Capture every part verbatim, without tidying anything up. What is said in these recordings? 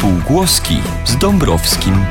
Spółgłoski z Dąbrowskim.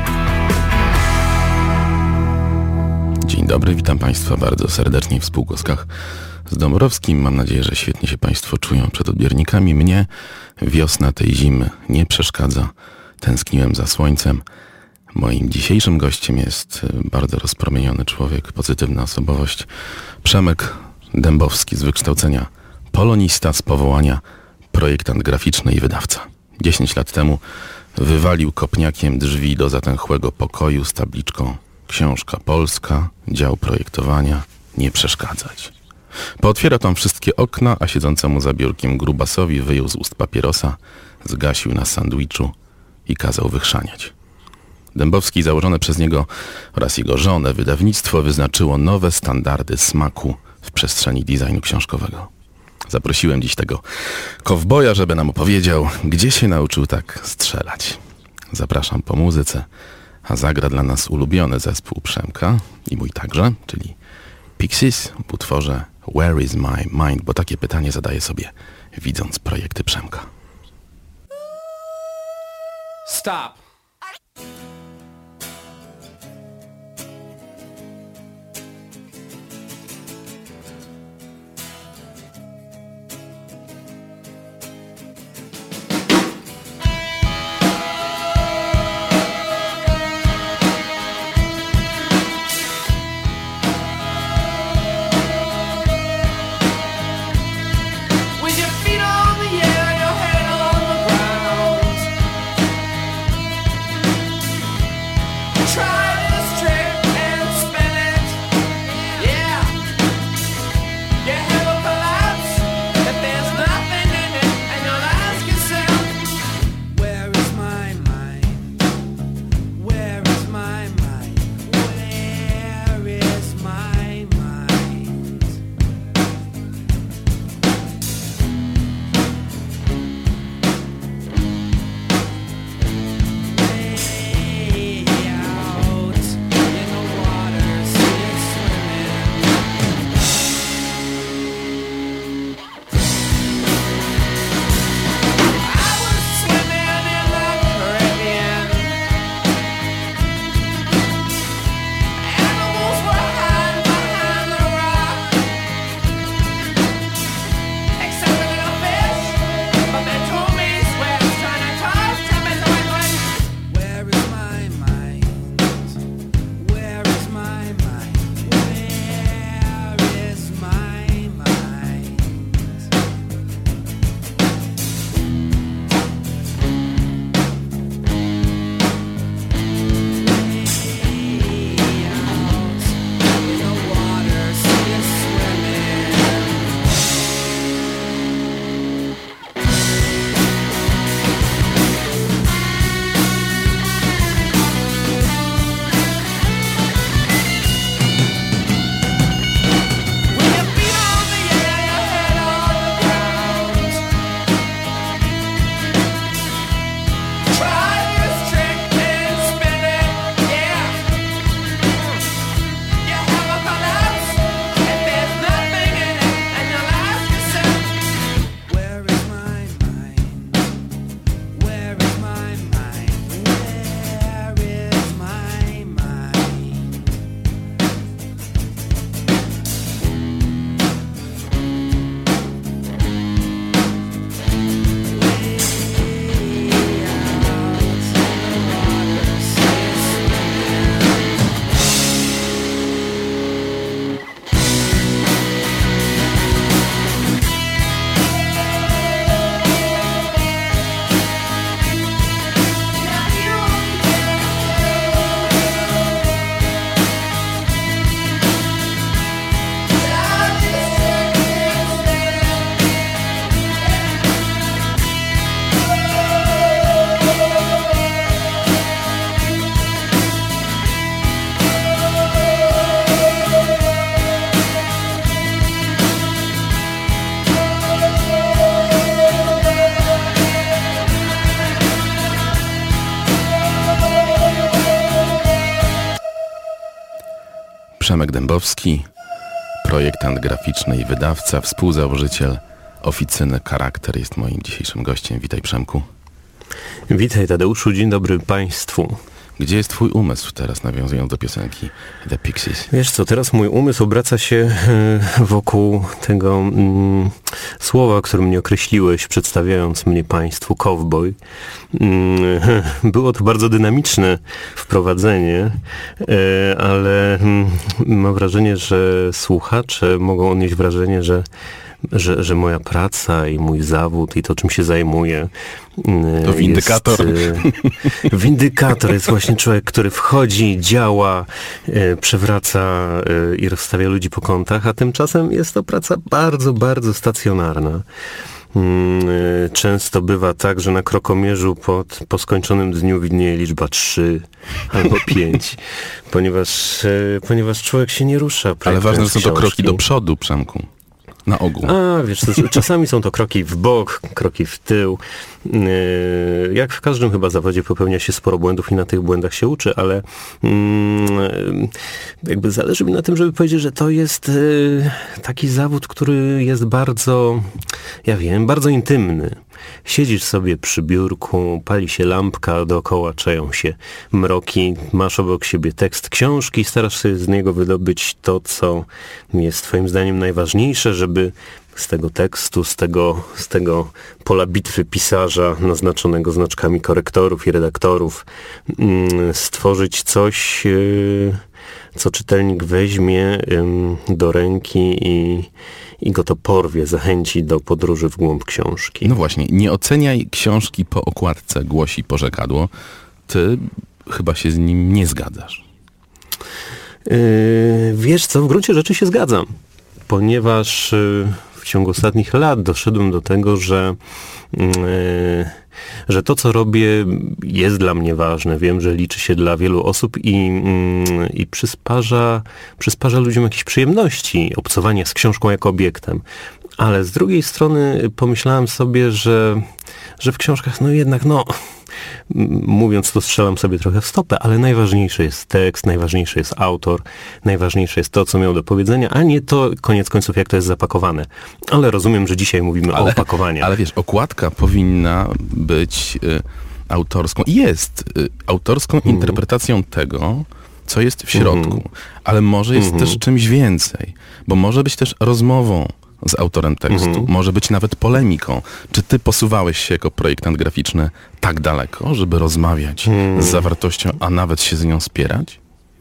Dzień dobry, witam Państwa bardzo serdecznie w Spółgłoskach z Dąbrowskim. Mam nadzieję, że świetnie się Państwo czują przed odbiornikami. Mnie wiosna tej zimy nie przeszkadza. Tęskniłem za słońcem. Moim dzisiejszym gościem jest bardzo rozpromieniony człowiek, pozytywna osobowość. Przemek Dębowski, z wykształcenia polonista, z powołania projektant graficzny i wydawca. Dziesięć lat temu wywalił kopniakiem drzwi do zatęchłego pokoju z tabliczką Książka Polska, dział projektowania, nie przeszkadzać. Pootwierał tam wszystkie okna, a siedzącemu za biurkiem grubasowi wyjął z ust papierosa, zgasił na sandwiczu i kazał wychrzaniać. Dębowski, założone przez niego oraz jego żonę wydawnictwo wyznaczyło nowe standardy smaku w przestrzeni designu książkowego. Zaprosiłem dziś tego kowboja, żeby nam opowiedział, gdzie się nauczył tak strzelać. Zapraszam po muzyce, a zagra dla nas ulubiony zespół Przemka i mój także, czyli Pixies w utworze Where is my mind? Bo takie pytanie zadaję sobie, widząc projekty Przemka. Stop! Przemek Dębowski, projektant graficzny i wydawca, współzałożyciel oficyny Charakter, jest moim dzisiejszym gościem. Witaj, Przemku. Witaj Tadeuszu, dzień dobry Państwu. Gdzie jest twój umysł teraz, nawiązując do piosenki The Pixies? Wiesz co, teraz mój umysł obraca się wokół tego mm, słowa, którym mnie określiłeś, przedstawiając mnie Państwu, cowboy. Mm, było to bardzo dynamiczne wprowadzenie, e, ale mm, mam wrażenie, że słuchacze mogą odnieść wrażenie, że Że, że moja praca i mój zawód i to, czym się zajmuję, to windykator. Jest, windykator jest właśnie człowiek, który wchodzi, działa, przewraca i rozstawia ludzi po kątach, a tymczasem jest to praca bardzo, bardzo stacjonarna. Często bywa tak, że na krokomierzu pod, po skończonym dniu widnieje liczba trzy albo pięć, ponieważ, ponieważ człowiek się nie rusza. Ale ważne, że są to kroki do przodu, Przemku. Na ogół. A, wiesz, to, czasami są to kroki w bok, kroki w tył. Yy, jak w każdym chyba zawodzie popełnia się sporo błędów i na tych błędach się uczy, ale yy, jakby zależy mi na tym, żeby powiedzieć, że to jest yy, taki zawód, który jest bardzo, ja wiem, bardzo intymny. Siedzisz sobie przy biurku, pali się lampka, dookoła czają się mroki, masz obok siebie tekst książki, starasz się z niego wydobyć to, co jest twoim zdaniem najważniejsze, żeby z tego tekstu, z tego, z tego pola bitwy pisarza naznaczonego znaczkami korektorów i redaktorów stworzyć coś, co czytelnik weźmie do ręki i i go to porwie, zachęci do podróży w głąb książki. No właśnie, nie oceniaj książki po okładce, głosi porzekadło. Ty chyba się z nim nie zgadzasz. Yy, wiesz co, w gruncie rzeczy się zgadzam, ponieważ yy, w ciągu ostatnich lat doszedłem do tego, że yy, że to, co robię, jest dla mnie ważne. Wiem, że liczy się dla wielu osób i, mm, i przysparza, przysparza ludziom jakieś przyjemności, obcowanie z książką jako obiektem. Ale z drugiej strony pomyślałem sobie, że, że w książkach, no jednak, no, mówiąc to, strzelam sobie trochę w stopę, ale najważniejszy jest tekst, najważniejszy jest autor, najważniejsze jest to, co miał do powiedzenia, a nie to, koniec końców, jak to jest zapakowane. Ale rozumiem, że dzisiaj mówimy ale, o opakowaniach. Ale wiesz, okładka powinna być y, autorską, jest y, autorską mm. interpretacją tego, co jest w środku, mm. ale może jest mm. też czymś więcej, bo może być też rozmową z autorem tekstu, mm-hmm. może być nawet polemiką. Czy ty posuwałeś się jako projektant graficzny tak daleko, żeby rozmawiać mm. z zawartością, a nawet się z nią spierać?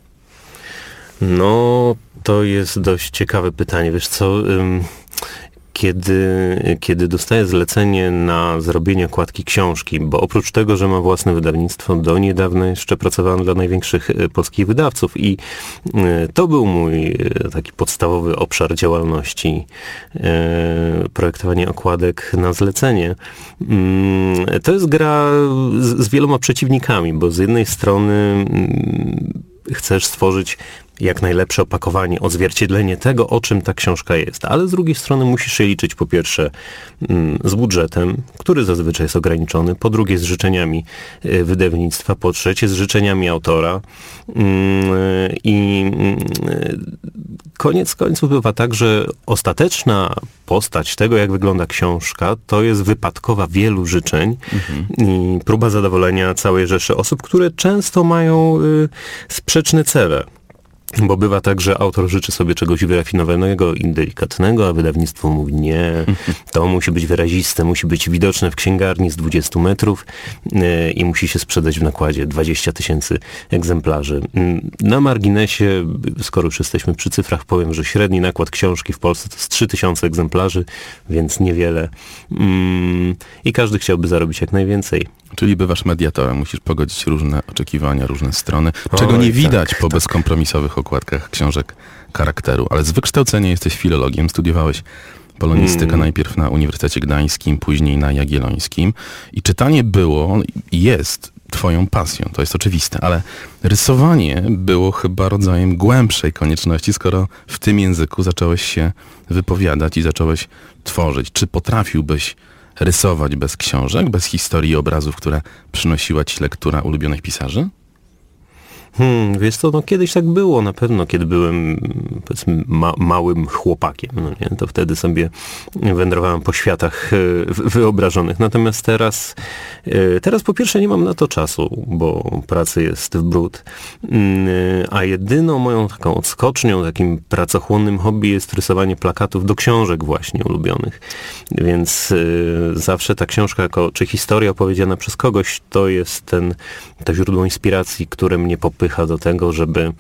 No, to jest dość ciekawe pytanie. Wiesz co, ym, kiedy, kiedy dostaję zlecenie na zrobienie okładki książki, bo oprócz tego, że mam własne wydawnictwo, do niedawna jeszcze pracowałem dla największych polskich wydawców i to był mój taki podstawowy obszar działalności, projektowanie okładek na zlecenie. To jest gra z, z wieloma przeciwnikami, bo z jednej strony chcesz stworzyć jak najlepsze opakowanie, odzwierciedlenie tego, o czym ta książka jest. Ale z drugiej strony musisz się liczyć po pierwsze z budżetem, który zazwyczaj jest ograniczony, po drugie z życzeniami wydawnictwa, po trzecie z życzeniami autora i koniec końców bywa tak, że ostateczna postać tego, jak wygląda książka, to jest wypadkowa wielu życzeń mhm. i próba zadowolenia całej rzeszy osób, które często mają sprzeczne cele. Bo bywa tak, że autor życzy sobie czegoś wyrafinowanego i delikatnego, a wydawnictwo mówi nie, to musi być wyraziste, musi być widoczne w księgarni z dwudziestu metrów yy, i musi się sprzedać w nakładzie dwadzieścia tysięcy egzemplarzy. Na marginesie, skoro już jesteśmy przy cyfrach, powiem, że średni nakład książki w Polsce to jest trzy tysiące egzemplarzy, więc niewiele. Yy, I każdy chciałby zarobić jak najwięcej. Czyli bywasz mediatorem, musisz pogodzić różne oczekiwania, różne strony, czego Oj, nie widać tak, po tak. bezkompromisowych okładkach książek charakteru. Ale z wykształcenia jesteś filologiem, studiowałeś polonistykę mm. najpierw na Uniwersytecie Gdańskim, później na Jagiellońskim i czytanie było i jest twoją pasją, to jest oczywiste, ale rysowanie było chyba rodzajem głębszej konieczności, skoro w tym języku zacząłeś się wypowiadać i zacząłeś tworzyć. Czy potrafiłbyś rysować bez książek, bez historii i obrazów, które przynosiła ci lektura ulubionych pisarzy? Hmm, wiesz co, no kiedyś tak było na pewno, kiedy byłem powiedzmy ma, małym chłopakiem, no nie? To wtedy sobie wędrowałem po światach wyobrażonych. Natomiast teraz, teraz po pierwsze nie mam na to czasu, bo pracy jest w bród, a jedyną moją taką odskocznią, takim pracochłonnym hobby jest rysowanie plakatów do książek właśnie ulubionych. Więc zawsze ta książka, jako, czy historia opowiedziana przez kogoś, to jest ten, to źródło inspiracji, które mnie popycha do tego, żeby,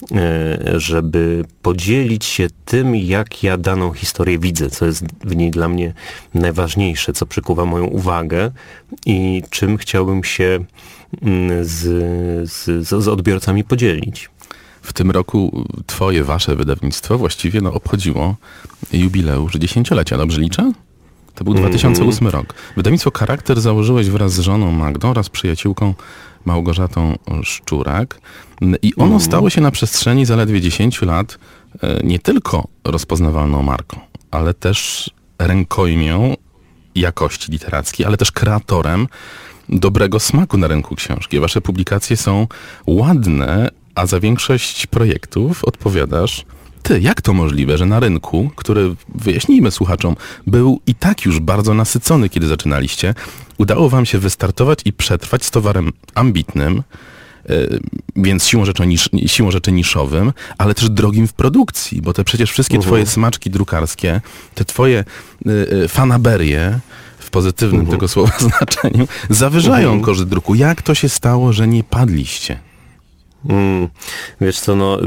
żeby podzielić się tym, jak ja daną historię widzę, co jest w niej dla mnie najważniejsze, co przykuwa moją uwagę i czym chciałbym się z, z, z odbiorcami podzielić. W tym roku twoje, wasze wydawnictwo właściwie no, obchodziło jubileusz dziesięciolecia, dobrze liczę? To był dwa tysiące ósmy rok. Wydawnictwo Charakter założyłeś wraz z żoną Magdą oraz przyjaciółką Małgorzatą Szczurak i ono mm. stało się na przestrzeni zaledwie dziesięciu lat nie tylko rozpoznawalną marką, ale też rękojmią jakości literackiej, ale też kreatorem dobrego smaku na rynku książki. Wasze publikacje są ładne, a za większość projektów odpowiadasz ty. Jak to możliwe, że na rynku, który, wyjaśnijmy słuchaczom, był i tak już bardzo nasycony, kiedy zaczynaliście, udało wam się wystartować i przetrwać z towarem ambitnym, yy, więc siłą rzeczy, nisz, siłą rzeczy niszowym, ale też drogim w produkcji, bo te przecież wszystkie uh-huh. twoje smaczki drukarskie, te twoje yy, fanaberie, w pozytywnym uh-huh. tego słowa znaczeniu, zawyżają uh-huh. koszt druku. Jak to się stało, że nie padliście? Mm, wiesz co, no...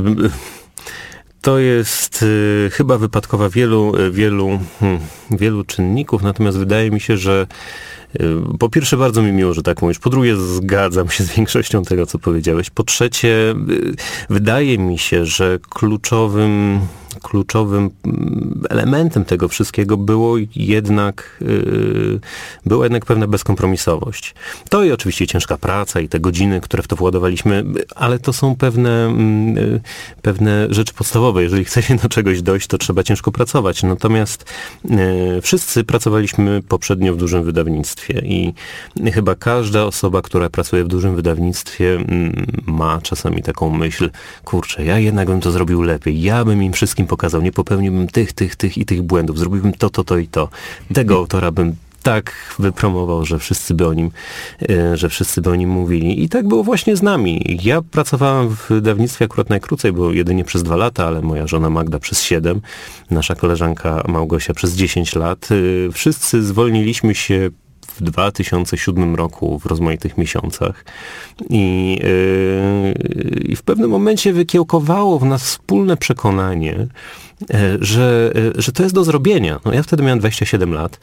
To jest y, chyba wypadkowa wielu, wielu, hmm, wielu czynników, natomiast wydaje mi się, że y, po pierwsze bardzo mi miło, że tak mówisz, po drugie zgadzam się z większością tego, co powiedziałeś, po trzecie y, wydaje mi się, że kluczowym kluczowym elementem tego wszystkiego było jednak, yy, była jednak pewna bezkompromisowość. To i oczywiście ciężka praca i te godziny, które w to władowaliśmy, ale to są pewne, yy, pewne rzeczy podstawowe. Jeżeli chce się do czegoś dojść, to trzeba ciężko pracować. Natomiast yy, wszyscy pracowaliśmy poprzednio w dużym wydawnictwie i chyba każda osoba, która pracuje w dużym wydawnictwie, yy, ma czasami taką myśl, kurczę, ja jednak bym to zrobił lepiej, ja bym im wszystkim pokazał, nie popełniłbym tych, tych, tych i tych błędów, zrobiłbym to, to, to i to. Tego autora bym tak wypromował, że wszyscy by o nim, że wszyscy by o nim mówili. I tak było właśnie z nami. Ja pracowałem w wydawnictwie akurat najkrócej, bo jedynie przez dwa lata, ale moja żona Magda przez siedem, nasza koleżanka Małgosia przez dziesięć lat. Wszyscy zwolniliśmy się w dwa tysiące siódmym roku w rozmaitych miesiącach i, yy, i w pewnym momencie wykiełkowało w nas wspólne przekonanie, że, że to jest do zrobienia. No ja wtedy miałem dwadzieścia siedem lat.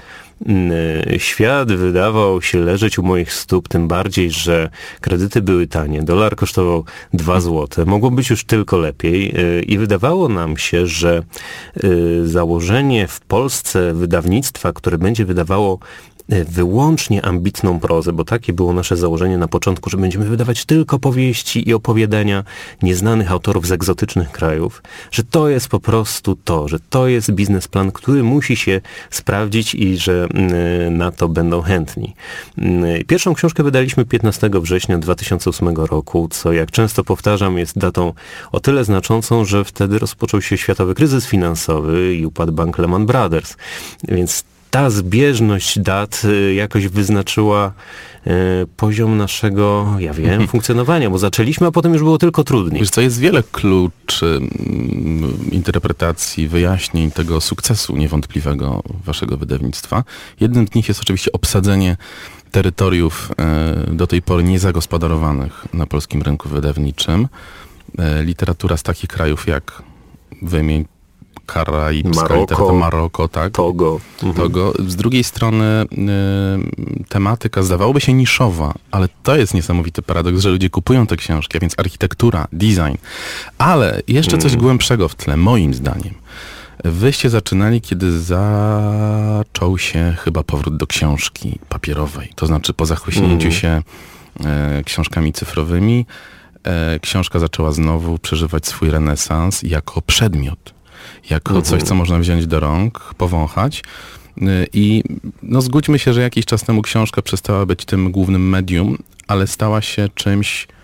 Świat wydawał się leżeć u moich stóp, tym bardziej, że kredyty były tanie. Dolar kosztował dwa złote. Mogło być już tylko lepiej i wydawało nam się, że założenie w Polsce wydawnictwa, które będzie wydawało wyłącznie ambitną prozę, bo takie było nasze założenie na początku, że będziemy wydawać tylko powieści i opowiadania nieznanych autorów z egzotycznych krajów, że to jest po prostu to, że to jest biznesplan, który musi się sprawdzić i że na to będą chętni. Pierwszą książkę wydaliśmy piętnastego września dwa tysiące ósmego roku, co jak często powtarzam jest datą o tyle znaczącą, że wtedy rozpoczął się światowy kryzys finansowy i upadł bank Lehman Brothers. Więc ta zbieżność dat jakoś wyznaczyła poziom naszego, ja wiem, funkcjonowania, bo zaczęliśmy, a potem już było tylko trudniej. Wiesz co, jest wiele kluczy interpretacji, wyjaśnień tego sukcesu niewątpliwego waszego wydawnictwa. Jednym z nich jest oczywiście obsadzenie terytoriów do tej pory niezagospodarowanych na polskim rynku wydawniczym. Literatura z takich krajów jak wymień karaibska Maroko, literatura, Maroko, tak? Togo. Mhm. Togo. Z drugiej strony y, tematyka zdawałoby się niszowa, ale to jest niesamowity paradoks, że ludzie kupują te książki, a więc architektura, design. Ale jeszcze coś mm. głębszego w tle, moim zdaniem. Wyście zaczynali, kiedy zaczął się chyba powrót do książki papierowej. To znaczy po zachłyśnięciu mm. się y, książkami cyfrowymi, y, książka zaczęła znowu przeżywać swój renesans jako przedmiot. Jako mhm. coś, co można wziąć do rąk, powąchać. I no zgódźmy się, że jakiś czas temu książka przestała być tym głównym medium, ale stała się czymś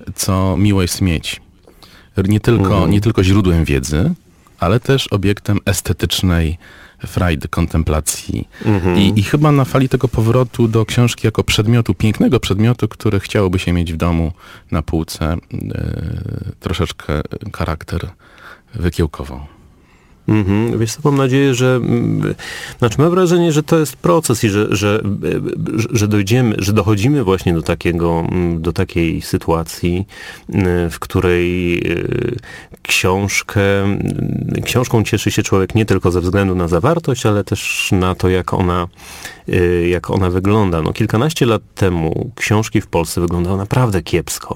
co miło jest mieć. Nie tylko, Mhm. nie tylko źródłem wiedzy, ale też obiektem estetycznej frajdy, kontemplacji. Mhm. I, I chyba na fali tego powrotu do książki jako przedmiotu, pięknego przedmiotu, który chciałoby się mieć w domu na półce, yy, troszeczkę charakter wykiełkował. Mhm. Wiesz co, mam nadzieję, że mm, znaczy mam wrażenie, że to jest proces i że, że, że, że dojdziemy, że dochodzimy właśnie do takiego, mm, do takiej sytuacji, mm, w której y, książkę, mm, książką cieszy się człowiek nie tylko ze względu na zawartość, ale też na to, jak ona, y, jak ona wygląda. No, kilkanaście lat temu książki w Polsce wyglądały naprawdę kiepsko.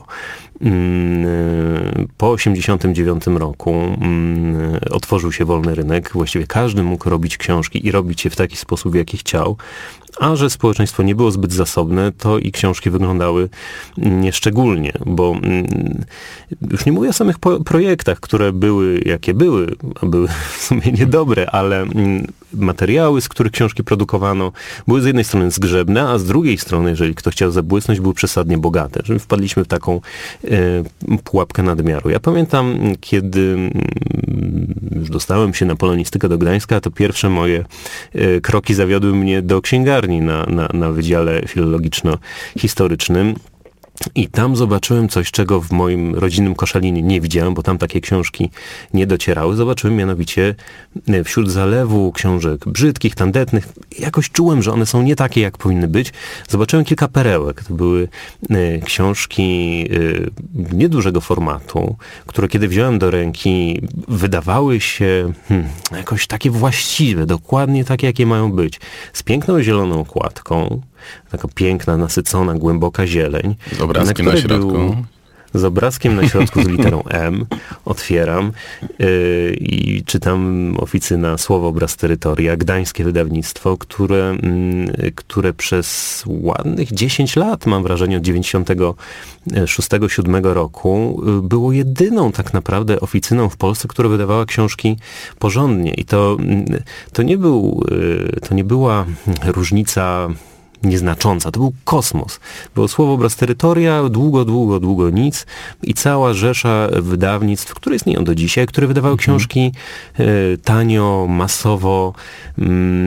Po osiemdziesiątym dziewiątym roku otworzył się wolny rynek. Właściwie każdy mógł robić książki i robić je w taki sposób, w jaki chciał. A że społeczeństwo nie było zbyt zasobne, to i książki wyglądały nieszczególnie, bo już nie mówię o samych po- projektach, które były jakie były, a były w sumie niedobre, ale materiały, z których książki produkowano, były z jednej strony zgrzebne, a z drugiej strony, jeżeli ktoś chciał zabłysnąć, były przesadnie bogate. Że wpadliśmy w taką e, pułapkę nadmiaru. Ja pamiętam, kiedy już dostałem się na polonistykę do Gdańska, to pierwsze moje e, kroki zawiodły mnie do księgarni na, na, na Wydziale Filologiczno-Historycznym. I tam zobaczyłem coś, czego w moim rodzinnym Koszalinie nie widziałem, bo tam takie książki nie docierały. Zobaczyłem mianowicie wśród zalewu książek brzydkich, tandetnych. Jakoś czułem, że one są nie takie, jak powinny być. Zobaczyłem kilka perełek. To były e, książki e, niedużego formatu, które kiedy wziąłem do ręki, wydawały się hmm, jakoś takie właściwe, dokładnie takie, jakie mają być. Z piękną zieloną okładką. Taka piękna, nasycona, głęboka zieleń. Z obrazkiem na, na środku. Był, z obrazkiem na środku, z literą M. Otwieram yy, i czytam Oficyna, Słowo, Obraz, Terytoria, gdańskie wydawnictwo, które, yy, które przez ładnych dziesięć lat, mam wrażenie, od dziewięćdziesiątego szóstego siódmego roku, yy, było jedyną tak naprawdę oficyną w Polsce, która wydawała książki porządnie. I to, yy, to nie był, yy, to nie była różnica nieznacząca. To był kosmos. Było Słowo, Obraz, Terytoria, długo, długo, długo nic i cała rzesza wydawnictw, które istnieją do dzisiaj, które wydawały mhm. książki y, tanio, masowo, y,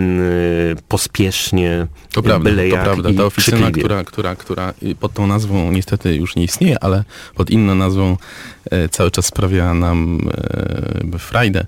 pospiesznie, to prawda, byle to jak prawda. Ta oficyna, która, która, która pod tą nazwą niestety już nie istnieje, ale pod inną nazwą y, cały czas sprawia nam y, frajdę.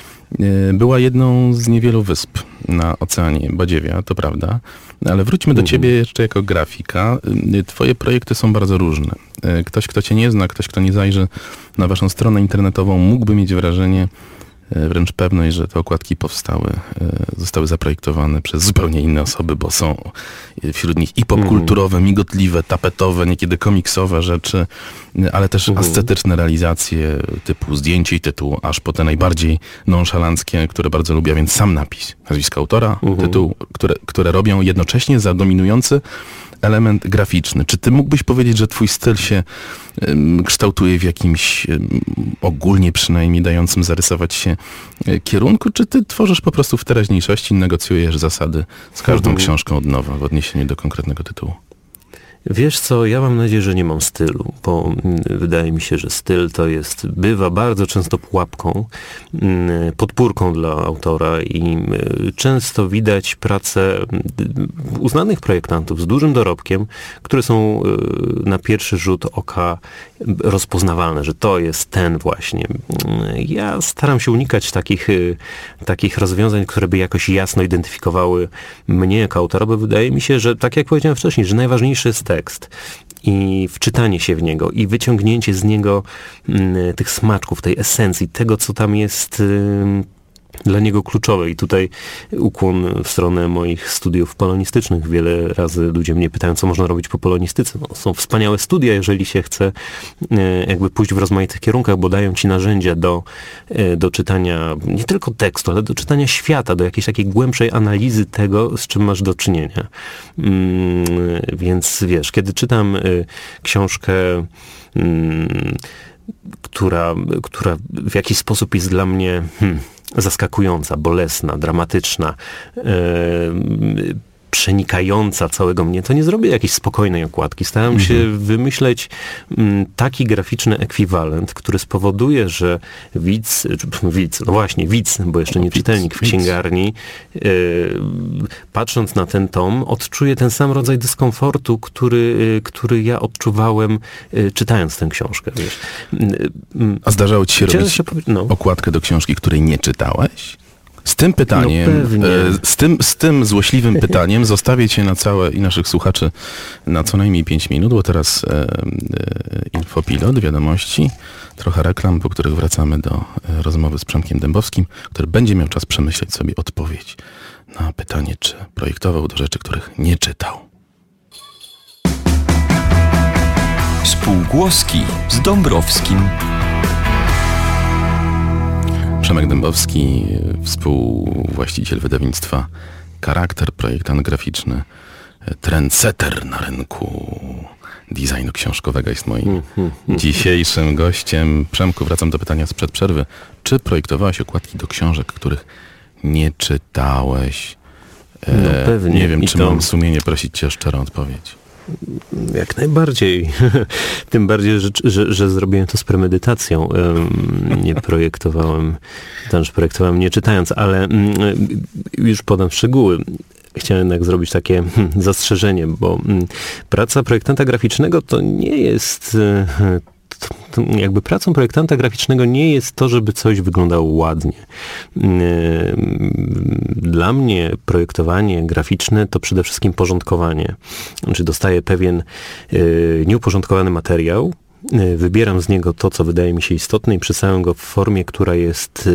Była jedną z niewielu wysp na Oceanie Badziewia, to prawda, ale wróćmy do mhm. ciebie jeszcze jako grafika. Twoje projekty są bardzo różne. Ktoś, kto cię nie zna, ktoś, kto nie zajrzy na waszą stronę internetową, mógłby mieć wrażenie, wręcz pewność, że te okładki powstały, zostały zaprojektowane przez zupełnie inne osoby, bo są wśród nich i popkulturowe, migotliwe, tapetowe, niekiedy komiksowe rzeczy, ale też uh-huh. ascetyczne realizacje typu zdjęcie i tytuł, aż po te najbardziej nonszalanckie, które bardzo lubię, więc sam napis, nazwisko autora, uh-huh. tytuł, które, które robią jednocześnie za dominujący element graficzny. Czy ty mógłbyś powiedzieć, że twój styl się um, kształtuje w jakimś um, ogólnie przynajmniej dającym zarysować się um, kierunku, czy ty tworzysz po prostu w teraźniejszości i negocjujesz zasady z każdą mhm. książką od nowa w odniesieniu do konkretnego tytułu? Wiesz co, ja mam nadzieję, że nie mam stylu, bo wydaje mi się, że styl to jest, bywa bardzo często pułapką, podpórką dla autora i często widać pracę uznanych projektantów z dużym dorobkiem, które są na pierwszy rzut oka rozpoznawalne, że to jest ten właśnie. Ja staram się unikać takich, takich rozwiązań, które by jakoś jasno identyfikowały mnie jako autora, bo wydaje mi się, że tak jak powiedziałem wcześniej, że najważniejszy jest tekst i wczytanie się w niego i wyciągnięcie z niego m, tych smaczków, tej esencji, tego, co tam jest y, dla niego kluczowe. I tutaj ukłon w stronę moich studiów polonistycznych. Wiele razy ludzie mnie pytają, co można robić po polonistyce. No, są wspaniałe studia, jeżeli się chce y, jakby pójść w rozmaitych kierunkach, bo dają ci narzędzia do, y, do czytania nie tylko tekstu, ale do czytania świata, do jakiejś takiej głębszej analizy tego, z czym masz do czynienia. Mm, więc wiesz, kiedy czytam y, książkę y, która, która w jakiś sposób jest dla mnie hmm, zaskakująca, bolesna, dramatyczna, yy, przenikająca całego mnie, to nie zrobię jakiejś spokojnej okładki. Starałem mhm. się wymyśleć m, taki graficzny ekwiwalent, który spowoduje, że widz, widz, no właśnie, widz, bo jeszcze nie czytelnik w księgarni, yy, patrząc na ten tom, odczuje ten sam rodzaj dyskomfortu, który, yy, który ja odczuwałem yy, czytając tę książkę. Wiesz. Yy, A zdarzało ci się Chciałem robić się powie- no. okładkę do książki, której nie czytałeś? Z tym pytaniem, No pewnie. e, z, tym, z tym złośliwym pytaniem zostawię cię na całe i naszych słuchaczy na co najmniej pięć minut, bo teraz e, e, infopilot, wiadomości, trochę reklam, po których wracamy do e, rozmowy z Przemkiem Dębowskim, który będzie miał czas przemyśleć sobie odpowiedź na pytanie, czy projektował do rzeczy, których nie czytał. Spółgłoski z Dąbrowskim. Przemek Dębowski, współwłaściciel wydawnictwa Charakter, projektant graficzny, trendsetter na rynku designu książkowego, jest moim dzisiejszym gościem. Przemku, wracam do pytania sprzed przerwy. Czy projektowałeś okładki do książek, których nie czytałeś? E, No pewnie. Nie wiem, I czy to... mam sumienie prosić cię o szczerą odpowiedź. Jak najbardziej. Tym bardziej, że, że, że zrobiłem to z premedytacją. Nie projektowałem, też projektowałem nie czytając, ale już podam szczegóły. Chciałem jednak zrobić takie zastrzeżenie, bo praca projektanta graficznego to nie jest... Jakby pracą projektanta graficznego nie jest to, żeby coś wyglądało ładnie. Dla mnie projektowanie graficzne to przede wszystkim porządkowanie. Znaczy dostaję pewien nieuporządkowany materiał, wybieram z niego to, co wydaje mi się istotne i przedstawiam go w formie, która jest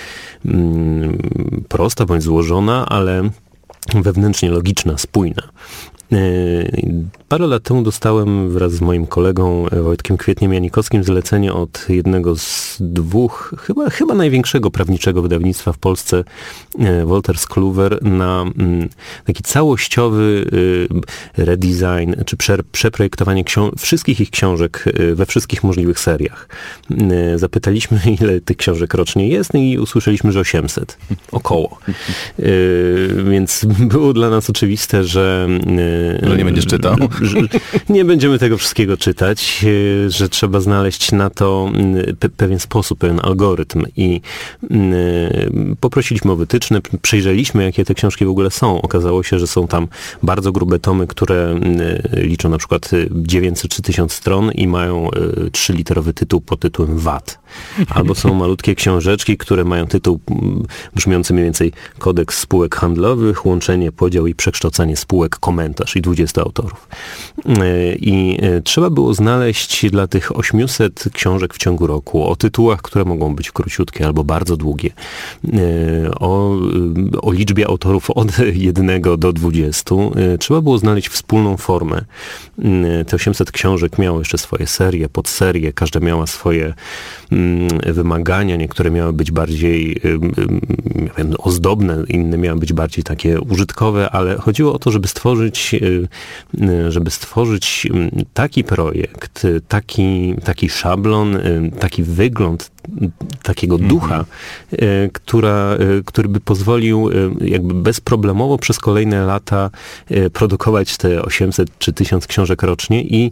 prosta bądź złożona, ale wewnętrznie logiczna, spójna. Parę lat temu dostałem wraz z moim kolegą Wojtkiem Kwietniem Janikowskim zlecenie od jednego z dwóch, chyba, chyba największego prawniczego wydawnictwa w Polsce, Wolters Kluwer, na taki całościowy redesign, czy prze, przeprojektowanie książ- wszystkich ich książek we wszystkich możliwych seriach. Zapytaliśmy, ile tych książek rocznie jest i usłyszeliśmy, że osiemset. Około. Więc było dla nas oczywiste, że Że nie będziesz czytał. Że nie będziemy tego wszystkiego czytać, że trzeba znaleźć na to pe- pewien sposób, pewien algorytm i poprosiliśmy o wytyczne, przejrzeliśmy, jakie te książki w ogóle są. Okazało się, że są tam bardzo grube tomy, które liczą na przykład dziewięćset czy tysiąc stron i mają trzyliterowy tytuł pod tytułem V A T. Albo są malutkie książeczki, które mają tytuł brzmiący mniej więcej Kodeks spółek handlowych, łączenie, podział i przekształcanie spółek, komentarz i dwudziestu autorów. I trzeba było znaleźć dla tych ośmiuset książek w ciągu roku o tytułach, które mogą być króciutkie albo bardzo długie, o, o liczbie autorów od jednego do dwudziestu. Trzeba było znaleźć wspólną formę. Te osiemset książek miało jeszcze swoje serie, podserie, każda miała swoje wymagania, niektóre miały być bardziej ja wiem, ozdobne, inne miały być bardziej takie użytkowe, ale chodziło o to, żeby stworzyć żeby stworzyć taki projekt, taki, taki szablon, taki wygląd takiego ducha, mm-hmm. która, który by pozwolił jakby bezproblemowo przez kolejne lata produkować te osiemset czy tysiąc książek rocznie i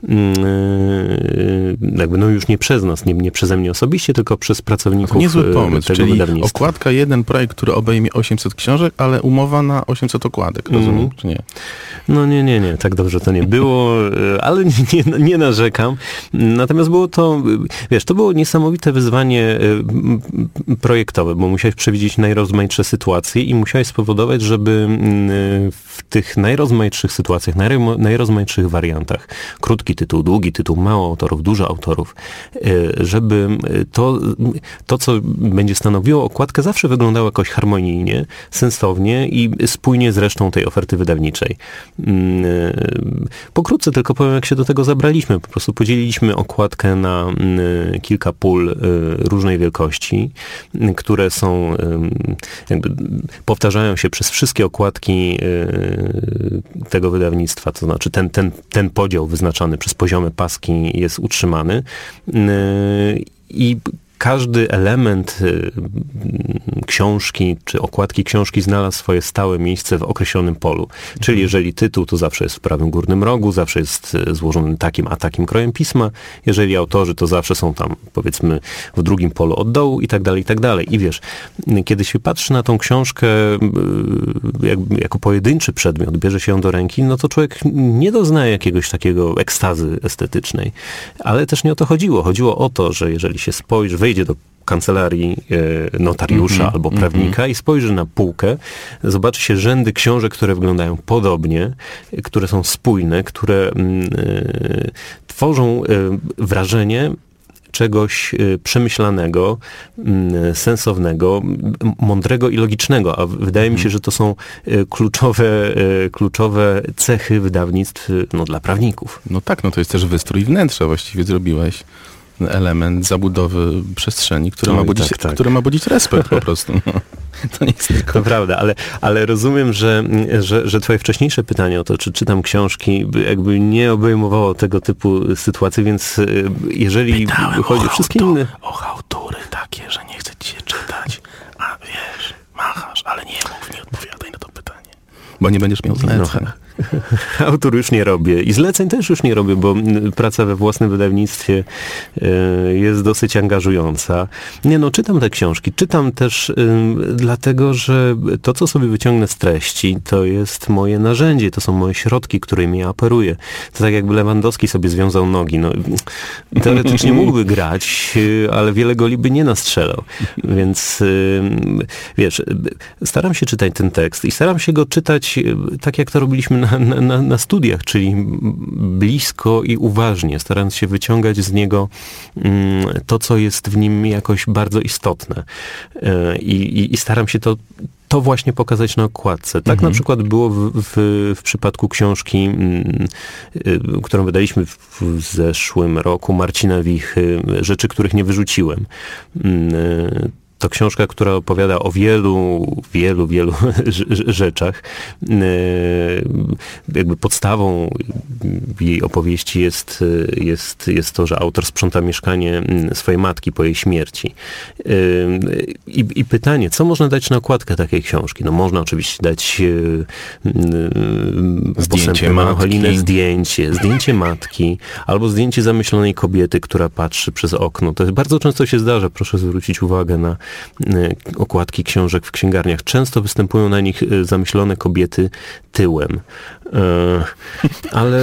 jakby no już nie przez nas, nie, nie przeze mnie osobiście, tylko przez pracowników niezły pomysł, tego czyli wydawnictwa. Okładka, jeden projekt, który obejmie osiemset książek, ale umowa na osiemset okładek, rozumiem, mm-hmm. czy nie? No nie, nie, nie, tak dobrze to nie było, ale nie, nie, nie narzekam. Natomiast było to, wiesz, to było niesamowite wyzwanie projektowe, bo musiałeś przewidzieć najrozmaitsze sytuacje i musiałeś spowodować, żeby w tych najrozmaitszych sytuacjach, najrozmaitszych wariantach, krótki tytuł, długi tytuł, mało autorów, dużo autorów, żeby to, to, co będzie stanowiło okładkę, zawsze wyglądało jakoś harmonijnie, sensownie i spójnie z resztą tej oferty wydawniczej. Pokrótce tylko powiem, jak się do tego zabraliśmy. Po prostu podzieliliśmy okładkę na kilka pól różnej wielkości, które są, jakby powtarzają się przez wszystkie okładki tego wydawnictwa. To znaczy ten, ten, ten podział wyznaczany przez poziome paski jest utrzymany. I każdy element książki czy okładki książki znalazł swoje stałe miejsce w określonym polu. Czyli jeżeli tytuł, to zawsze jest w prawym górnym rogu, zawsze jest złożony takim a takim krojem pisma. Jeżeli autorzy, to zawsze są tam, powiedzmy, w drugim polu od dołu i tak dalej, i tak dalej. I wiesz, kiedy się patrzy na tą książkę jakby, jako pojedynczy przedmiot, bierze się ją do ręki, no to człowiek nie doznaje jakiegoś takiego ekstazy estetycznej. Ale też nie o to chodziło. Chodziło o to, że jeżeli się spojrzy, wejdzie do kancelarii notariusza mm-hmm, albo prawnika mm-hmm. i spojrzy na półkę, zobaczy się rzędy książek, które wyglądają podobnie, które są spójne, które y, tworzą y, wrażenie czegoś przemyślanego, sensownego, mądrego i logicznego, a wydaje mi się, że to są kluczowe, kluczowe cechy wydawnictw no, dla prawników. No tak, no to jest też wystrój wnętrza, właściwie zrobiłeś element zabudowy przestrzeni, który, Oj, ma, budzić, tak, tak. który ma budzić respekt po prostu. No, to nie jest tylko... To prawda, ale, ale rozumiem, że, że, że twoje wcześniejsze pytanie o to, czy czytam książki, jakby nie obejmowało tego typu sytuacji, więc jeżeli Pytałem chodzi o wszystkie inne... o hałtury takie, że nie chce ci się czytać, a wiesz, machasz, ale nie mów, nie odpowiadaj na to pytanie, bo nie będziesz miał zleceń. No. Autor już nie robię i zleceń też już nie robię, bo praca we własnym wydawnictwie jest dosyć angażująca. Nie no, czytam te książki. Czytam też dlatego, że to, co sobie wyciągnę z treści, to jest moje narzędzie, to są moje środki, którymi ja operuję. To tak jakby Lewandowski sobie związał nogi. No, teoretycznie mógłby grać, ale wiele goli by nie nastrzelał. Więc wiesz, staram się czytać ten tekst i staram się go czytać tak, jak to robiliśmy Na, na, na studiach, czyli blisko i uważnie, starając się wyciągać z niego mm, to, co jest w nim jakoś bardzo istotne. I, i, i staram się to to właśnie pokazać na okładce. Tak mhm. na przykład było w, w, w przypadku książki, y, którą wydaliśmy w, w zeszłym roku, Marcina Wichy, Rzeczy, których nie wyrzuciłem. Y, To książka, która opowiada o wielu, wielu, wielu rzeczach. Jakby podstawą jej opowieści jest, jest, jest to, że autor sprząta mieszkanie swojej matki po jej śmierci. I, i pytanie, co można dać na okładkę takiej książki? No można oczywiście dać zdjęcie matki, zdjęcie, zdjęcie matki, albo zdjęcie zamyślonej kobiety, która patrzy przez okno. To bardzo często się zdarza, proszę zwrócić uwagę na okładki książek w księgarniach. Często występują na nich zamyślone kobiety tyłem. Ale,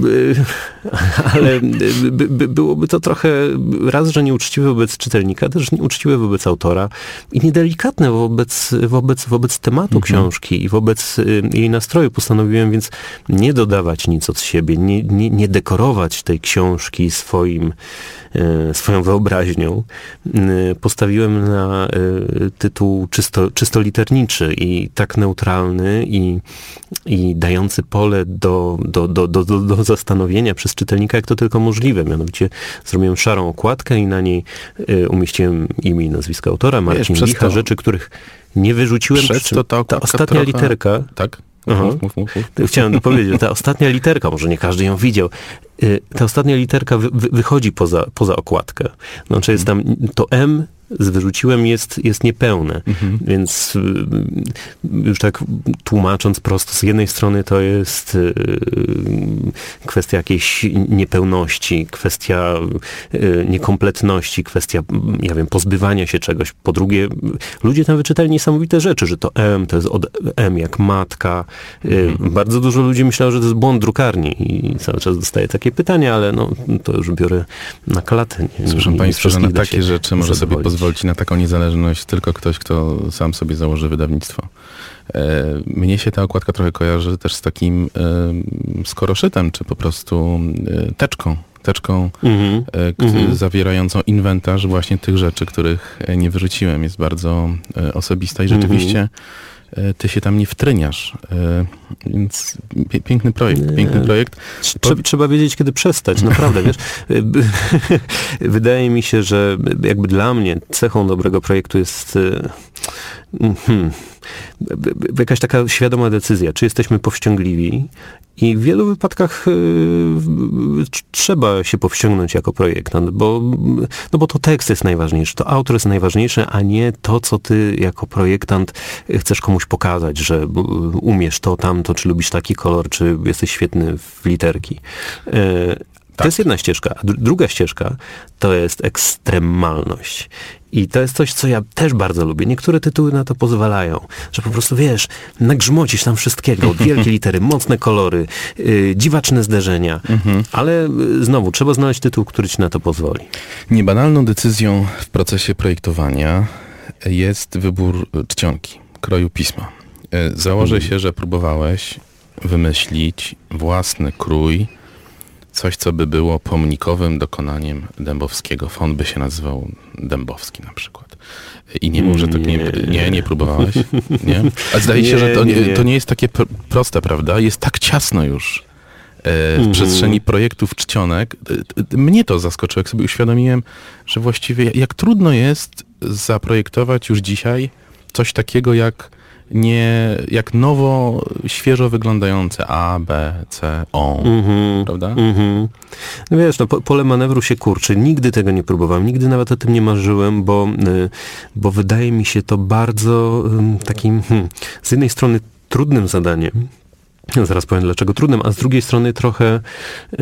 ale by, by, byłoby to trochę raz, że nieuczciwe wobec czytelnika, też nieuczciwe wobec autora i niedelikatne wobec, wobec, wobec tematu mhm. książki i wobec jej nastroju. Postanowiłem więc nie dodawać nic od siebie, nie, nie, nie dekorować tej książki swoim, swoją wyobraźnią. Postawiłem na tytuł czysto, czysto literniczy i tak neutralny i, i dający pole do, do, do, do, do zastanowienia przez czytelnika, jak to tylko możliwe. Mianowicie zrobiłem szarą okładkę i na niej umieściłem imię i nazwisko autora, Marcin Wicha, rzeczy, których nie wyrzuciłem. Przez to ta, ta ostatnia trochę... literka... Tak? Mów, mów, mów, mów. Chciałem dopowiedzieć, że ta ostatnia literka, może nie każdy ją widział, ta ostatnia literka wy, wychodzi poza, poza okładkę. Znaczy jest tam to M z wyrzuciłem jest, jest niepełne. Mhm. Więc już tak tłumacząc prosto, z jednej strony to jest kwestia jakiejś niepełności, kwestia niekompletności, kwestia, ja wiem, pozbywania się czegoś. Po drugie, ludzie tam wyczytali niesamowite rzeczy, że to M, to jest od M jak matka. Mhm. Bardzo dużo ludzi myślało, że to jest błąd drukarni i cały czas dostaję takie pytania, ale no, to już biorę na klatę. Nie, Słyszę nie, Państwo, że na takie rzeczy może zadowolić. sobie pozwolić na taką niezależność tylko ktoś, kto sam sobie założy wydawnictwo. Mnie się ta okładka trochę kojarzy też z takim skoroszytem, czy po prostu teczką. Teczką mm-hmm. k- mm-hmm. zawierającą inwentarz właśnie tych rzeczy, których nie wyrzuciłem. Jest bardzo osobista i rzeczywiście mm-hmm. ty się tam nie wtryniasz. Więc piękny projekt, nie. piękny projekt. Trzeba, trzeba wiedzieć, kiedy przestać, naprawdę, wiesz. Wydaje mi się, że jakby dla mnie cechą dobrego projektu jest Hmm, jakaś taka świadoma decyzja, czy jesteśmy powściągliwi i w wielu wypadkach y, trzeba się powściągnąć jako projektant, bo, no bo to tekst jest najważniejszy, to autor jest najważniejszy, a nie to, co ty jako projektant chcesz komuś pokazać, że umiesz to, tamto, czy lubisz taki kolor, czy jesteś świetny w literki. Y, To Tak. jest jedna ścieżka. A dru- druga ścieżka to jest ekstremalność. I to jest coś, co ja też bardzo lubię. Niektóre tytuły na to pozwalają, że po prostu, wiesz, nagrzmocisz tam wszystkiego, wielkie litery, mocne kolory, yy, dziwaczne zderzenia. Ale yy, znowu, trzeba znaleźć tytuł, który ci na to pozwoli. Niebanalną decyzją w procesie projektowania jest wybór czcionki, kroju pisma. E, Założę się, że próbowałeś wymyślić własny krój, coś, co by było pomnikowym dokonaniem Dębowskiego. Font by się nazywał Dębowski na przykład. I nie mów, że to nie, nie, nie próbowałeś. Nie? A zdaje się, Nie, że to nie, nie, nie. to nie jest takie pr- proste, prawda? Jest tak ciasno już e, w Mhm. przestrzeni projektów czcionek. E, e, Mnie to zaskoczyło, jak sobie uświadomiłem, że właściwie jak trudno jest zaprojektować już dzisiaj coś takiego jak nie, jak nowo, świeżo wyglądające A, B, C, O, Mhm. prawda? Mhm. No wiesz, no, po, pole manewru się kurczy. Nigdy tego nie próbowałem, nigdy nawet o tym nie marzyłem, bo, y, bo wydaje mi się to bardzo y, takim, hmm, z jednej strony trudnym zadaniem, zaraz powiem dlaczego trudnym, a z drugiej strony trochę yy,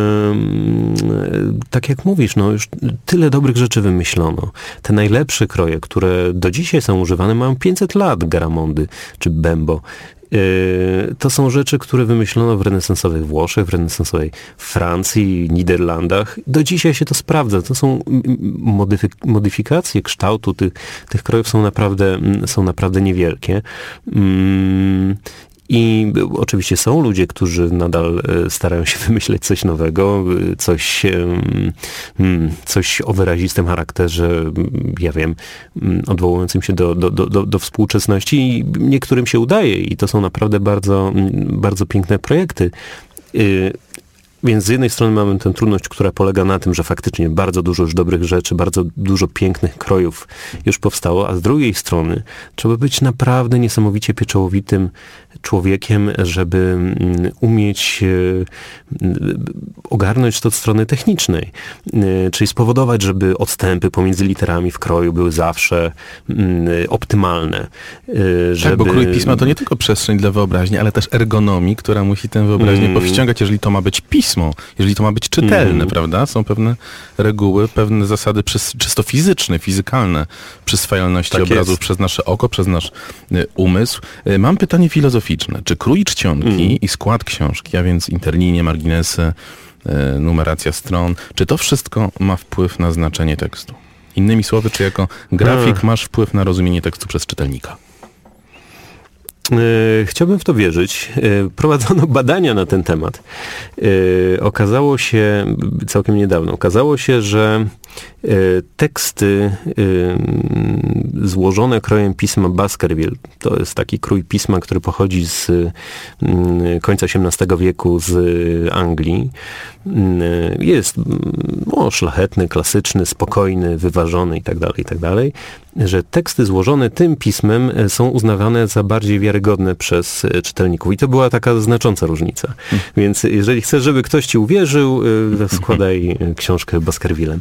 tak jak mówisz, no już tyle dobrych rzeczy wymyślono. Te najlepsze kroje, które do dzisiaj są używane, mają pięćset lat, Garamondy czy Bembo. Yy, to są rzeczy, które wymyślono w renesansowych Włoszech, w renesansowej Francji, Niderlandach. Do dzisiaj się to sprawdza. To są modyfik- modyfikacje kształtu tych, tych krojów są naprawdę, są naprawdę niewielkie. Yy, I oczywiście są ludzie, którzy nadal starają się wymyśleć coś nowego, coś, coś o wyrazistym charakterze, ja wiem, odwołującym się do, do, do, do współczesności i niektórym się udaje i to są naprawdę bardzo, bardzo piękne projekty. Więc z jednej strony mamy tę trudność, która polega na tym, że faktycznie bardzo dużo już dobrych rzeczy, bardzo dużo pięknych krojów już powstało, a z drugiej strony trzeba być naprawdę niesamowicie pieczołowitym człowiekiem, żeby umieć ogarnąć to od strony technicznej. Czyli spowodować, żeby odstępy pomiędzy literami w kroju były zawsze optymalne. Żeby... Tak, bo krój pisma to nie tylko przestrzeń dla wyobraźni, ale też ergonomii, która musi tę wyobraźnię Mm. powściągać, jeżeli to ma być pismo, jeżeli to ma być czytelne, Mm. prawda? Są pewne reguły, pewne zasady przys- czysto fizyczne, fizykalne przyswajalności Tak obrazów jest. przez nasze oko, przez nasz y, umysł. Y, mam pytanie filozoficzne. Czy krój czcionki Mm. i skład książki, a więc interlinie, marginesy, y, numeracja stron, czy to wszystko ma wpływ na znaczenie tekstu? Innymi słowy, czy jako grafik A. masz wpływ na rozumienie tekstu przez czytelnika? E, Chciałbym w to wierzyć. E, Prowadzono badania na ten temat. E, Okazało się, całkiem niedawno, okazało się, że e, teksty e, złożone krojem pisma Baskerville, to jest taki krój pisma, który pochodzi z mm, końca osiemnastego wieku z Anglii. Mm, Jest no, szlachetny, klasyczny, spokojny, wyważony itd., itd., że teksty złożone tym pismem są uznawane za bardziej wiarygodne przez czytelników. I to była taka znacząca różnica. Hmm. Więc jeżeli chcesz, żeby ktoś ci uwierzył, to składaj książkę Baskervillem.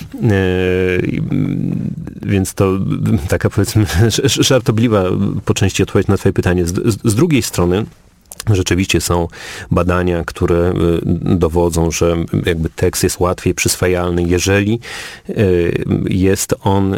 Więc to taka, powiedzmy, żartobliwa po części odpowiedź na twoje pytanie. Z, z, z drugiej strony rzeczywiście są badania, które dowodzą, że jakby tekst jest łatwiej przyswajalny, jeżeli jest on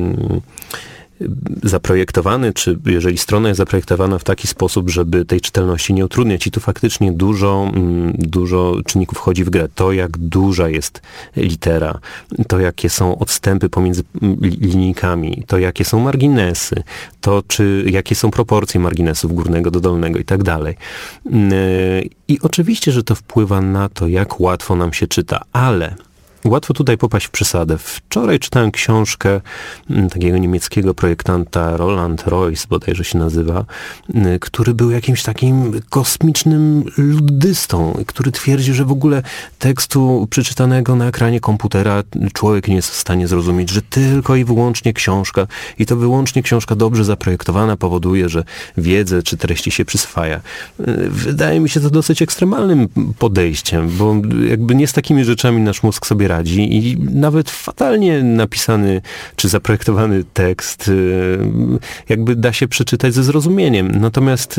zaprojektowany, czy jeżeli strona jest zaprojektowana w taki sposób, żeby tej czytelności nie utrudniać. I tu faktycznie dużo, dużo czynników wchodzi w grę. To, jak duża jest litera, to, jakie są odstępy pomiędzy linijkami, to, jakie są marginesy, to, czy jakie są proporcje marginesów górnego do dolnego i tak dalej. I oczywiście, że to wpływa na to, jak łatwo nam się czyta, ale łatwo tutaj popaść w przesadę. Wczoraj czytałem książkę m, takiego niemieckiego projektanta Roland Royce, bodajże się nazywa, m, który był jakimś takim kosmicznym luddystą, który twierdzi, że w ogóle tekstu przeczytanego na ekranie komputera człowiek nie jest w stanie zrozumieć, że tylko i wyłącznie książka i to wyłącznie książka dobrze zaprojektowana powoduje, że wiedzę czy treści się przyswaja. Wydaje mi się to dosyć ekstremalnym podejściem, bo jakby nie z takimi rzeczami nasz mózg sobie radzi i nawet fatalnie napisany czy zaprojektowany tekst jakby da się przeczytać ze zrozumieniem. Natomiast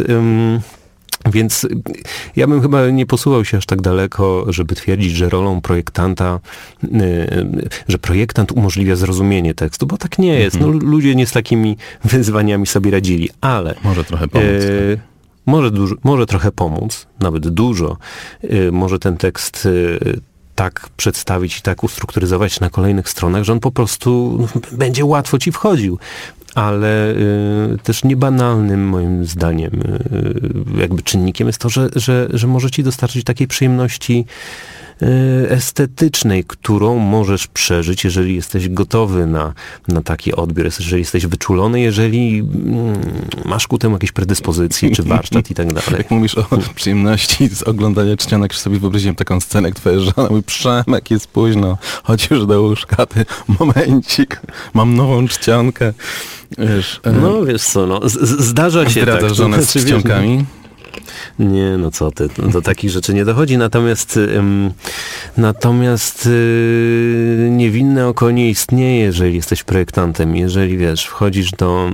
więc ja bym chyba nie posuwał się aż tak daleko, żeby twierdzić, że rolą projektanta, że projektant umożliwia zrozumienie tekstu, bo tak nie jest. No, ludzie nie z takimi wyzwaniami sobie radzili, ale... Może trochę pomóc. E, może, dużo, może trochę pomóc, nawet dużo. E, może ten tekst e, tak przedstawić i tak ustrukturyzować na kolejnych stronach, że on po prostu no, będzie łatwo ci wchodził. Ale y, też niebanalnym moim zdaniem y, jakby czynnikiem jest to, że, że, że może ci dostarczyć takiej przyjemności y, estetycznej, którą możesz przeżyć, jeżeli jesteś gotowy na, na taki odbiór, jeżeli jesteś wyczulony, jeżeli y, masz ku temu jakieś predyspozycje, czy warsztat i tak dalej. Jak mówisz o przyjemności z oglądania czcionek, sobie wyobraziłem taką scenę, jak twoja żona mówi, Przemek, jest późno, chodź już do łóżka, ty, momencik, mam nową czcionkę. Wiesz, no wiesz co, no, z- zdarza się tak. Zdradzasz żonę z czcionkami? Nie, no co ty, do takich rzeczy nie dochodzi, natomiast ym, natomiast yy, niewinne oko nie istnieje, jeżeli jesteś projektantem, jeżeli wiesz, wchodzisz do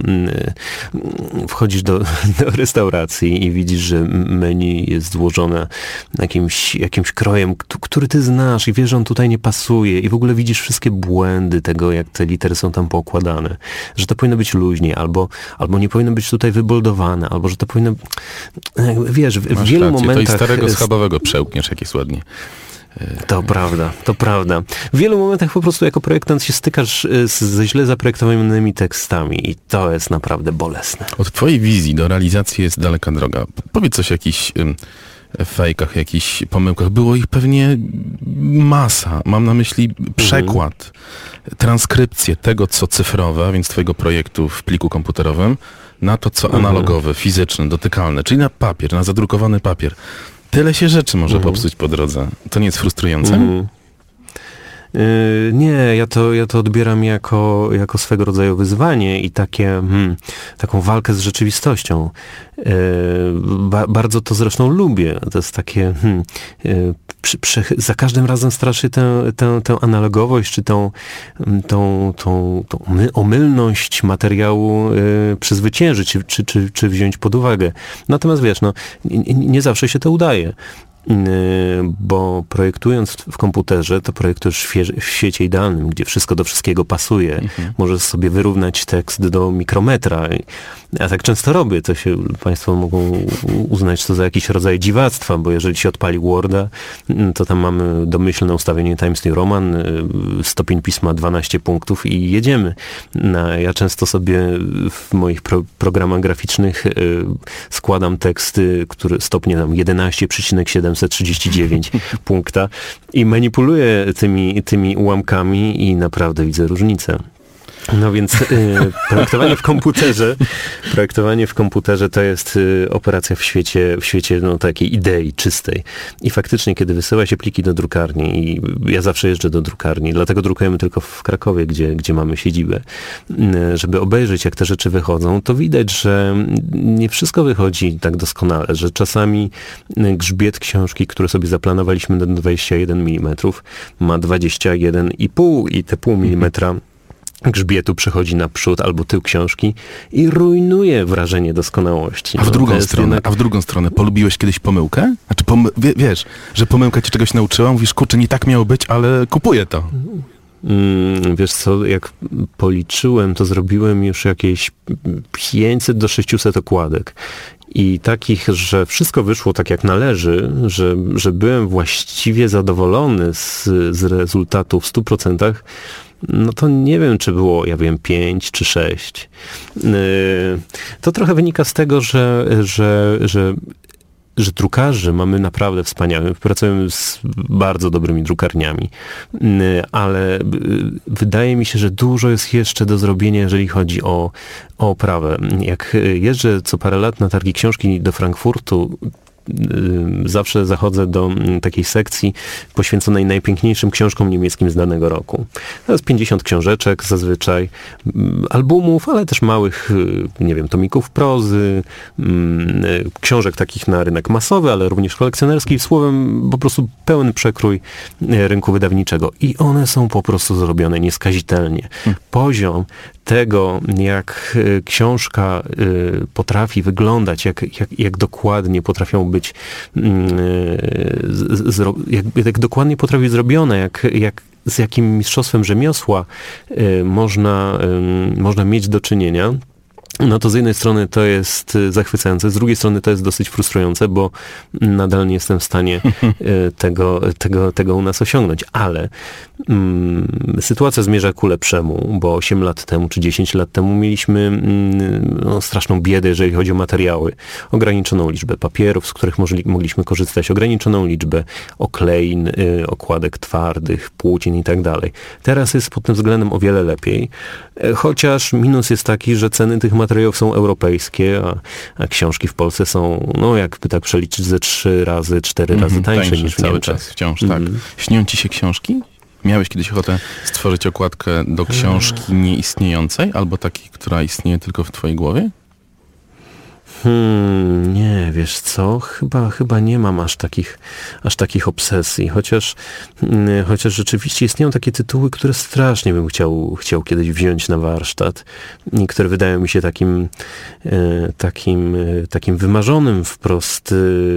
yy, wchodzisz do, do restauracji i widzisz, że menu jest złożone jakimś, jakimś krojem, który ty znasz i wiesz, że on tutaj nie pasuje i w ogóle widzisz wszystkie błędy tego, jak te litery są tam poukładane, że to powinno być luźniej, albo, albo nie powinno być tutaj wyboldowane, albo że to powinno, wiesz, w, w wielu rację, momentach... To i starego schabowego przełkniesz, jak jest ładnie. To prawda, to prawda. W wielu momentach po prostu jako projektant się stykasz z, ze źle zaprojektowanymi tekstami i to jest naprawdę bolesne. Od twojej wizji do realizacji jest daleka droga. Powiedz coś o jakichś ym, fejkach, jakichś pomyłkach. Było ich pewnie masa. Mam na myśli przekład, mhm. transkrypcję tego, co cyfrowe, a więc twojego projektu w pliku komputerowym, na to, co analogowe, fizyczne, dotykalne, czyli na papier, na zadrukowany papier. Tyle się rzeczy może mhm. popsuć po drodze. To nie jest frustrujące? Mhm. Yy, nie, ja to, ja to odbieram jako, jako swego rodzaju wyzwanie i takie, hmm, taką walkę z rzeczywistością. Yy, ba, bardzo to zresztą lubię. To jest takie, hmm, yy, przy, przy, za każdym razem straszy tę, tę, tę analogowość, czy tą, tą, tą, tą omylność materiału yy, przezwyciężyć, czy, czy, czy, czy wziąć pod uwagę. Natomiast wiesz, no, nie, nie zawsze się to udaje. Bo projektując w komputerze, to projektujesz w świecie idealnym, gdzie wszystko do wszystkiego pasuje. Mhm. Możesz sobie wyrównać tekst do mikrometra. Ja tak często robię, to się państwo mogą uznać to za jakiś rodzaj dziwactwa, bo jeżeli się odpali Worda, to tam mamy domyślne ustawienie Times New Roman, stopień pisma dwanaście punktów i jedziemy. No, ja często sobie w moich pro- programach graficznych składam teksty, które stopnie tam jedenaście przecinek siedemset trzydzieści dziewięć punkta i manipuluję tymi, tymi ułamkami i naprawdę widzę różnicę. No więc y, projektowanie w komputerze, projektowanie w komputerze to jest y, operacja w świecie, w świecie no, takiej idei czystej. I faktycznie, kiedy wysyła się pliki do drukarni, i ja zawsze jeżdżę do drukarni, dlatego drukujemy tylko w Krakowie, gdzie, gdzie mamy siedzibę, y, żeby obejrzeć, jak te rzeczy wychodzą, to widać, że nie wszystko wychodzi tak doskonale, że czasami grzbiet książki, który sobie zaplanowaliśmy na dwadzieścia jeden milimetrów, ma dwadzieścia jeden i pół i te pół milimetra grzbietu przechodzi na przód albo tył książki i rujnuje wrażenie doskonałości. A w no, drugą stronę, jednak... a w drugą stronę, polubiłeś kiedyś pomyłkę? Znaczy, pomy- wie, wiesz, że pomyłka cię czegoś nauczyła, mówisz, kurczę, nie tak miało być, ale kupuję to. Mm, wiesz co, jak policzyłem, to zrobiłem już jakieś pięćset do sześciuset okładek. I takich, że wszystko wyszło tak jak należy, że, że byłem właściwie zadowolony z, z rezultatu w stu procentach, no to nie wiem, czy było, ja wiem, pięć czy sześć. Yy, to trochę wynika z tego, że, że, że że drukarzy mamy naprawdę wspaniałych. Pracujemy z bardzo dobrymi drukarniami, ale wydaje mi się, że dużo jest jeszcze do zrobienia, jeżeli chodzi o, o oprawę. Jak jeżdżę co parę lat na targi książki do Frankfurtu, zawsze zachodzę do takiej sekcji poświęconej najpiękniejszym książkom niemieckim z danego roku. To jest pięćdziesiąt książeczek zazwyczaj, albumów, ale też małych, nie wiem, tomików prozy, książek takich na rynek masowy, ale również kolekcjonerski, słowem po prostu pełen przekrój rynku wydawniczego. I one są po prostu zrobione nieskazitelnie. Poziom tego, jak książka potrafi wyglądać, jak, jak, jak dokładnie potrafią być, jak, jak dokładnie potrafi być zrobione, jak, jak z jakim mistrzostwem rzemiosła można, można mieć do czynienia. No to z jednej strony to jest zachwycające, z drugiej strony to jest dosyć frustrujące, bo nadal nie jestem w stanie tego, tego, tego u nas osiągnąć, ale mm, sytuacja zmierza ku lepszemu, bo osiem lat temu czy dziesięć lat temu mieliśmy mm, no, straszną biedę, jeżeli chodzi o materiały. Ograniczoną liczbę papierów, z których możli, mogliśmy korzystać, ograniczoną liczbę oklein, y, okładek twardych, płócien i tak dalej. Teraz jest pod tym względem o wiele lepiej, chociaż minus jest taki, że ceny tych materiałów są europejskie, a, a książki w Polsce są, no jakby tak przeliczyć, ze trzy razy, cztery mm, razy tańsze, tańsze niż w cały Niemczech. czas wciąż, tak. Mm. Śnią ci się książki? Miałeś kiedyś ochotę stworzyć okładkę do książki nieistniejącej, albo takiej, która istnieje tylko w twojej głowie? Hmm, nie, wiesz co, chyba, chyba nie mam aż takich, aż takich obsesji, chociaż, chociaż rzeczywiście istnieją takie tytuły, które strasznie bym chciał, chciał kiedyś wziąć na warsztat i które wydają mi się takim, takim, takim wymarzonym wprost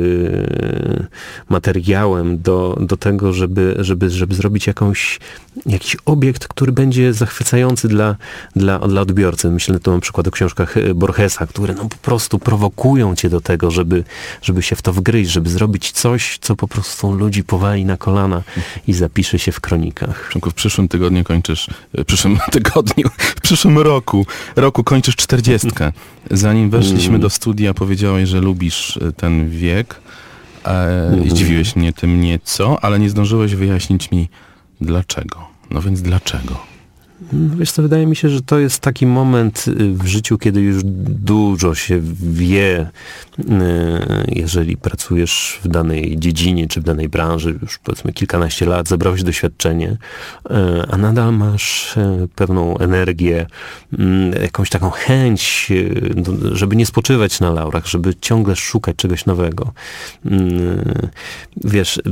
materiałem do, do tego, żeby, żeby, żeby zrobić jakąś, jakiś obiekt, który będzie zachwycający dla, dla, dla odbiorcy. Myślę tu na przykład o książkach Borgesa, które no po prostu prowokują cię do tego, żeby, żeby się w to wgryźć, żeby zrobić coś, co po prostu ludzi powali na kolana i zapisze się w kronikach. Przemku, w przyszłym tygodniu kończysz, w przyszłym tygodniu, w przyszłym roku, roku kończysz czterdziestkę. Zanim weszliśmy mm. do studia, powiedziałeś, że lubisz ten wiek. E, mm. Zdziwiłeś mnie tym nieco, ale nie zdążyłeś wyjaśnić mi dlaczego. No więc dlaczego? Wiesz co, wydaje mi się, że to jest taki moment w życiu, kiedy już dużo się wie, jeżeli pracujesz w danej dziedzinie, czy w danej branży, już powiedzmy kilkanaście lat, zebrałeś doświadczenie, a nadal masz pewną energię, jakąś taką chęć, żeby nie spoczywać na laurach, żeby ciągle szukać czegoś nowego. Wiesz,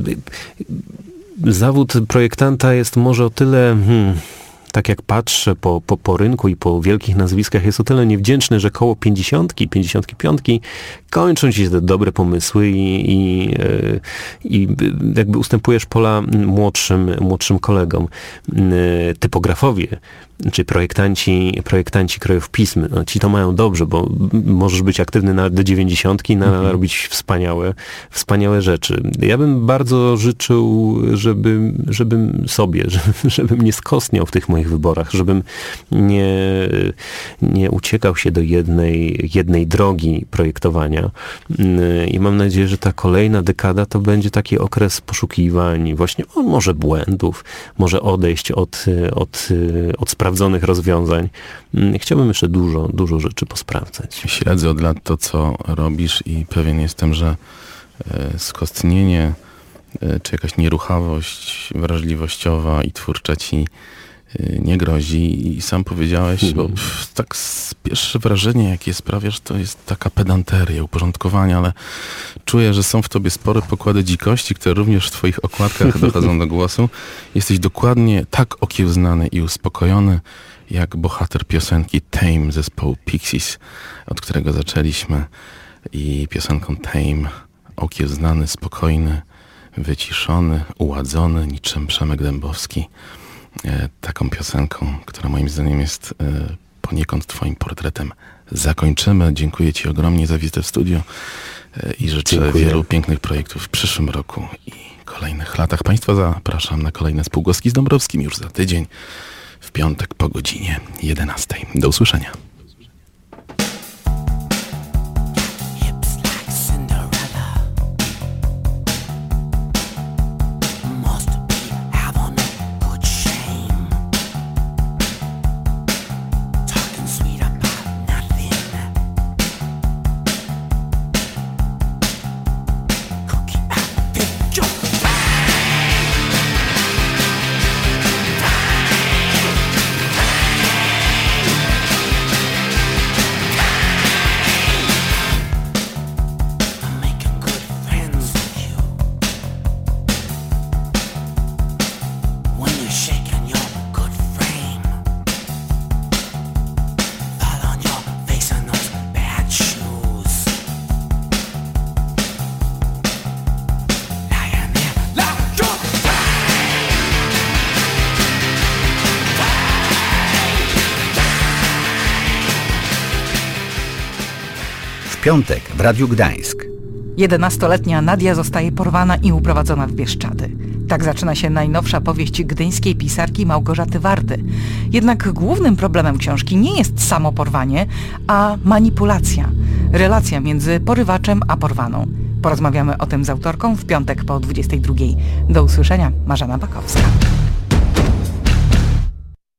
zawód projektanta jest może o tyle... Hmm, tak jak patrzę po, po, po rynku i po wielkich nazwiskach, jest o tyle niewdzięczny, że koło pięćdziesiątki, pięćdziesiątki piątki kończą ci się te dobre pomysły i, i, i jakby ustępujesz pola młodszym, młodszym kolegom. Typografowie, czy projektanci, projektanci krajów-pism, no, ci to mają dobrze, bo możesz być aktywny nawet do dziewięćdziesiątki, na, mhm. robić wspaniałe, wspaniałe rzeczy. Ja bym bardzo życzył, żeby, żebym sobie, żeby, żebym nie skostniał w tych moich wyborach, żebym nie, nie uciekał się do jednej, jednej drogi projektowania. I mam nadzieję, że ta kolejna dekada to będzie taki okres poszukiwań, właśnie o, może błędów, może odejść od, od, od sprawdzonych rozwiązań. Chciałbym jeszcze dużo, dużo rzeczy posprawdzać. Śledzę od lat to, co robisz i pewien jestem, że skostnienie czy jakaś nieruchawość wrażliwościowa i twórcza ci nie grozi. I sam powiedziałeś, mm. bo pff, tak pierwsze wrażenie, jakie sprawiasz, to jest taka pedanteria, uporządkowanie, ale czuję, że są w tobie spore pokłady dzikości, które również w twoich okładkach dochodzą do głosu. Jesteś dokładnie tak okiełznany i uspokojony, jak bohater piosenki Tame zespołu Pixies, od którego zaczęliśmy. I piosenką Tame okiełznany, spokojny, wyciszony, uładzony, niczym Przemek Dębowski. E, taką piosenką, która moim zdaniem jest e, poniekąd twoim portretem. Zakończymy. Dziękuję ci ogromnie za wizytę w studiu e, i życzę Dziękuję. wielu pięknych projektów w przyszłym roku i kolejnych latach. Państwa zapraszam na kolejne Spółgłoski z Dąbrowskim już za tydzień, w piątek po godzinie jedenastej. Do usłyszenia. Hips like Cinderella. w piątek w Radiu Gdańsk. jedenastoletnia Nadia zostaje porwana i uprowadzona w Bieszczady. Tak zaczyna się najnowsza powieść gdyńskiej pisarki Małgorzaty Wardy. Jednak głównym problemem książki nie jest samo porwanie, a manipulacja. Relacja między porywaczem a porwaną. Porozmawiamy o tym z autorką w piątek po dwudziestej drugiej. Do usłyszenia, Marzena Bakowska.